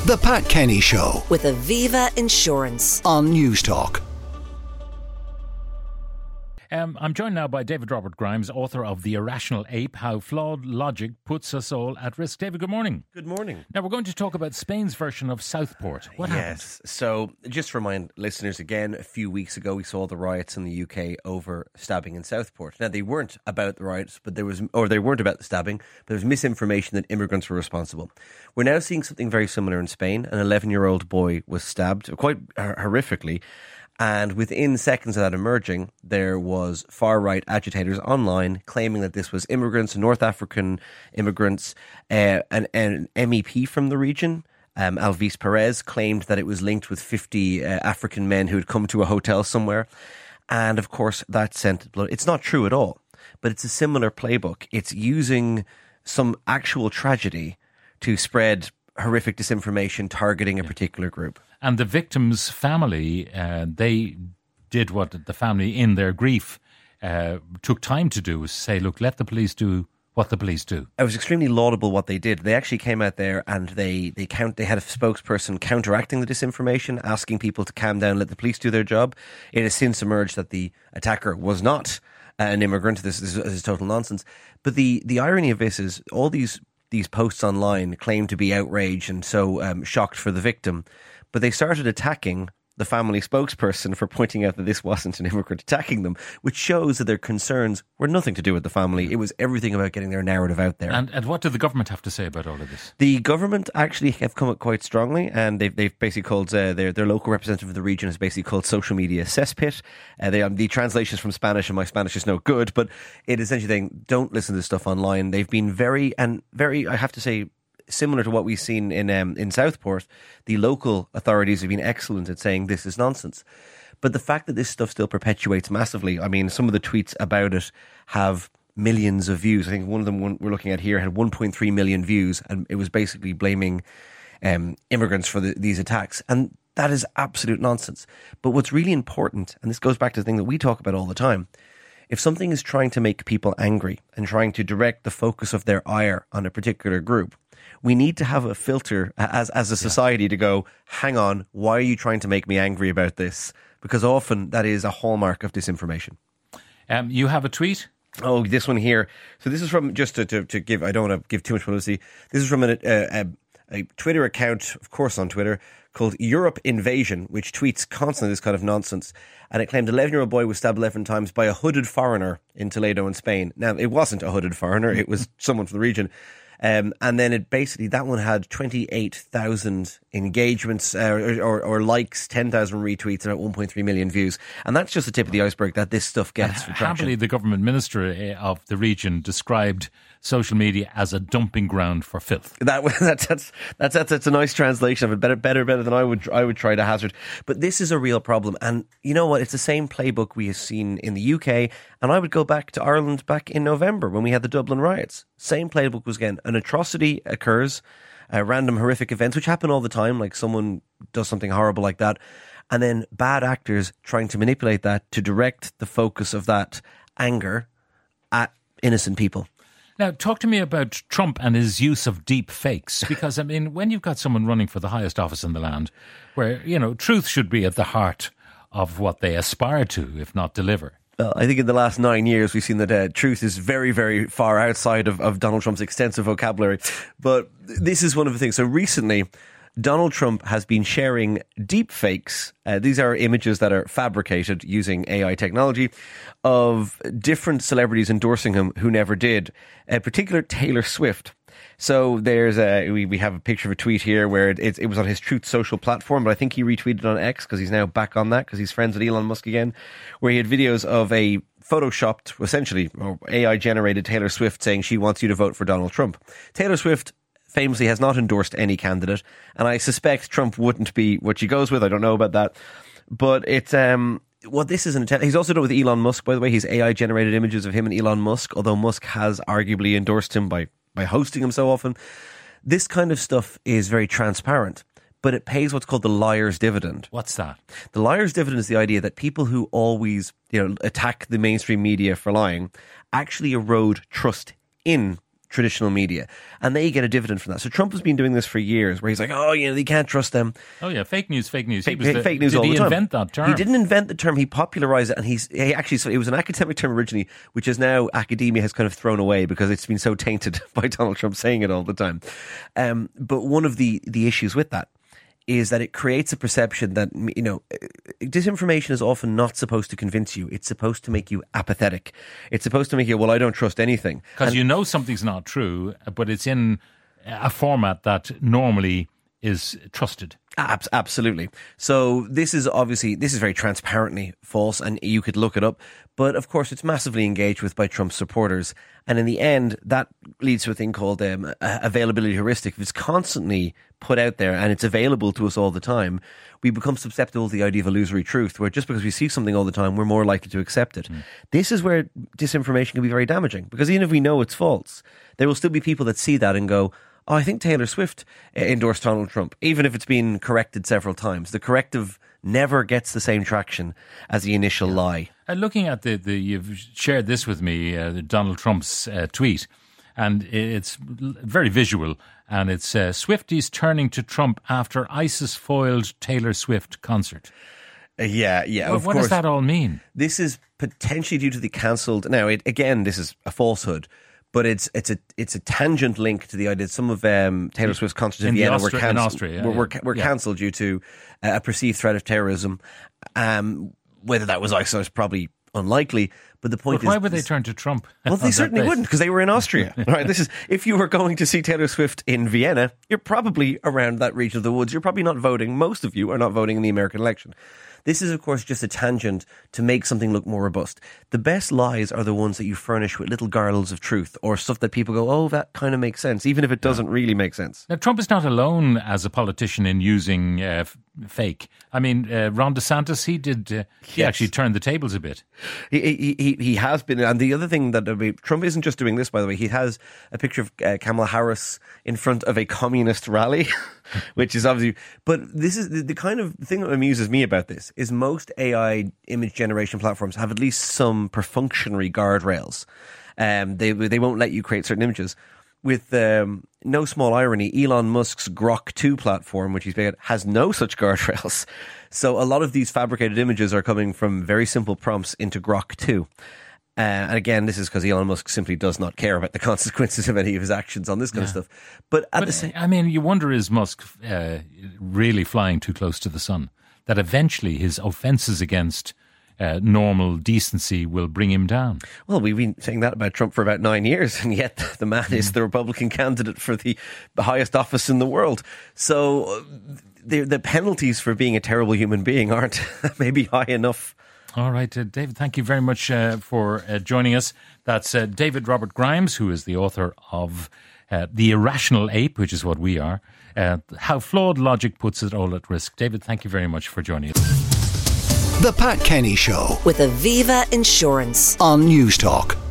The Pat Kenny Show with Aviva Insurance on Newstalk. I'm joined now by David Robert Grimes, author of The Irrational Ape, How Flawed Logic Puts Us All at Risk. David, good morning. Good morning. Now, we're going to talk about Spain's version of Southport. What happened? Yes, so just to remind listeners again, a few weeks ago we saw the riots in the UK over stabbing in Southport. Now, they weren't about the riots, but they weren't about the stabbing, but there was misinformation that immigrants were responsible. We're now seeing something very similar in Spain. An 11-year-old boy was stabbed, quite horrifically. And within seconds of that emerging, there was far-right agitators online claiming that this was immigrants, North African immigrants. An MEP from the region, Alvis Perez, claimed that it was linked with 50 African men who had come to a hotel somewhere. And, of course, that sent blood. It's not true at all, but it's a similar playbook. It's using some actual tragedy to spread horrific disinformation targeting a particular group. And the victim's family, they did what the family, in their grief, took time to do, was say, look, let the police do what the police do. It was extremely laudable what they did. They actually came out there and they had a spokesperson counteracting the disinformation, asking people to calm down, let the police do their job. It has since emerged that the attacker was not an immigrant. This is total nonsense. But the irony of this is all these posts online claim to be outraged and so shocked for the victim, but they started attacking the family spokesperson for pointing out that this wasn't an immigrant attacking them, which shows that their concerns were nothing to do with the family. It was everything about getting their narrative out there. And what did the government have to say about all of this? The government actually have come up quite strongly, and they've basically called their local representative of the region has basically called social media cesspit. The translations from Spanish, and my Spanish is no good, but it is essentially saying don't listen to this stuff online. They've been very, I have to say, similar to what we've seen in Southport. The local authorities have been excellent at saying this is nonsense. But the fact that this stuff still perpetuates massively, I mean, some of the tweets about it have millions of views. I think one of them we're looking at here had 1.3 million views, and it was basically blaming immigrants for these attacks. And that is absolute nonsense. But what's really important, and this goes back to the thing that we talk about all the time, if something is trying to make people angry and trying to direct the focus of their ire on a particular group, we need to have a filter as a society to go, hang on, why are you trying to make me angry about this? Because often that is a hallmark of disinformation. You have a tweet? Oh, this one here. So this is from, just to give, I don't want to give too much publicity. This is from a Twitter account, of course on Twitter, called Europe Invasion, which tweets constantly this kind of nonsense. And it claimed an 11-year-old boy was stabbed 11 times by a hooded foreigner in Toledo in Spain. Now, it wasn't a hooded foreigner. It was someone from the region. And then it basically, that one had 28,000 engagements or likes, 10,000 retweets, and about 1.3 million views. And that's just the tip of the iceberg that this stuff gets for traction. Happily, the government minister of the region described social media as a dumping ground for filth. That's a nice translation of it. Better than I would try to hazard. But this is a real problem. And you know what? It's the same playbook we have seen in the UK. And I would go back to Ireland back in November when we had the Dublin riots. Same playbook was, again, an atrocity occurs, random horrific events, which happen all the time, like someone does something horrible like that, and then bad actors trying to manipulate that to direct the focus of that anger at innocent people. Now, talk to me about Trump and his use of deep fakes, because, I mean, when you've got someone running for the highest office in the land, where, you know, truth should be at the heart of what they aspire to, if not deliver. Well, I think in the last 9 years, we've seen that truth is very, very far outside of Donald Trump's extensive vocabulary. But this is one of the things. So recently, Donald Trump has been sharing deep fakes. These are images that are fabricated using AI technology of different celebrities endorsing him who never did. In particular, Taylor Swift. So there's we have a picture of a tweet here where it was on his Truth Social platform, but I think he retweeted on X because he's now back on that because he's friends with Elon Musk again, where he had videos of a photoshopped, essentially, or AI generated Taylor Swift saying she wants you to vote for Donald Trump. Taylor Swift famously has not endorsed any candidate, and I suspect Trump wouldn't be what she goes with. I don't know about that, but it's well, this is an attempt. He's also done it with Elon Musk, by the way. He's AI generated images of him and Elon Musk, although Musk has arguably endorsed him by hosting him so often. This kind of stuff is very transparent, but it pays what's called the liar's dividend. What's that? The liar's dividend is the idea that people who always, attack the mainstream media for lying actually erode trust in traditional media, and they get a dividend from that. So Trump has been doing this for years, where he's like, oh, you can't trust them. Oh yeah, fake news. Fake news Did all the time. Did he invent that term? He didn't invent the term. He popularized it, and it was an academic term originally, which is now academia has kind of thrown away because it's been so tainted by Donald Trump saying it all the time. But one of the issues with that is that it creates a perception that, disinformation is often not supposed to convince you. It's supposed to make you apathetic. It's supposed to make you, well, I don't trust anything. Because something's not true, but it's in a format that normally is trusted. Absolutely. So this is very transparently false, and you could look it up. But of course, it's massively engaged with by Trump's supporters. And in the end, that leads to a thing called availability heuristic. If it's constantly put out there and it's available to us all the time, we become susceptible to the idea of illusory truth, where just because we see something all the time, we're more likely to accept it. This is where disinformation can be very damaging, because even if we know it's false, there will still be people that see that and go, oh, I think Taylor Swift endorsed Donald Trump, even if it's been corrected several times. The corrective never gets the same traction as the initial lie. Looking at you've shared this with me, Donald Trump's tweet, and it's very visual, and it's Swifties turning to Trump after ISIS foiled Taylor Swift concert. Yeah, of course. What does that all mean? This is potentially due to the cancelled... Now, again, this is a falsehood, but it's a tangent link to the idea that some of Taylor Swift's concerts in Vienna were cancelled due to a perceived threat of terrorism. Whether that was ISIS, probably unlikely. But the point is, why would they turn to Trump? Well, they certainly wouldn't, because they were in Austria. Right? If you were going to see Taylor Swift in Vienna, you're probably around that region of the woods. You're probably not voting. Most of you are not voting in the American election. This is, of course, just a tangent to make something look more robust. The best lies are the ones that you furnish with little gargles of truth, or stuff that people go, oh, that kind of makes sense, even if it doesn't really make sense. Now, Trump is not alone as a politician in using fake. I mean, Ron DeSantis, he actually turned the tables a bit. He has been. And the other thing that Trump isn't just doing this, by the way. He has a picture of Kamala Harris in front of a communist rally, which is obviously... But this is the kind of thing that amuses me about this, is most AI image generation platforms have at least some perfunctory guardrails. They won't let you create certain images. With no small irony, Elon Musk's Grok 2 platform, which he's made, has no such guardrails. So a lot of these fabricated images are coming from very simple prompts into Grok 2. And again, this is because Elon Musk simply does not care about the consequences of any of his actions on this kind of stuff. But you wonder, is Musk really flying too close to the sun? That eventually his offences against normal decency will bring him down. Well, we've been saying that about Trump for about 9 years, and yet the man is the Republican candidate for the highest office in the world. So the penalties for being a terrible human being aren't maybe high enough. All right, David, thank you very much for joining us. That's David Robert Grimes, who is the author of The Irrational Ape, which is what we are, How Flawed Logic Puts It All at Risk. David, thank you very much for joining us. The Pat Kenny Show with Aviva Insurance on News Talk.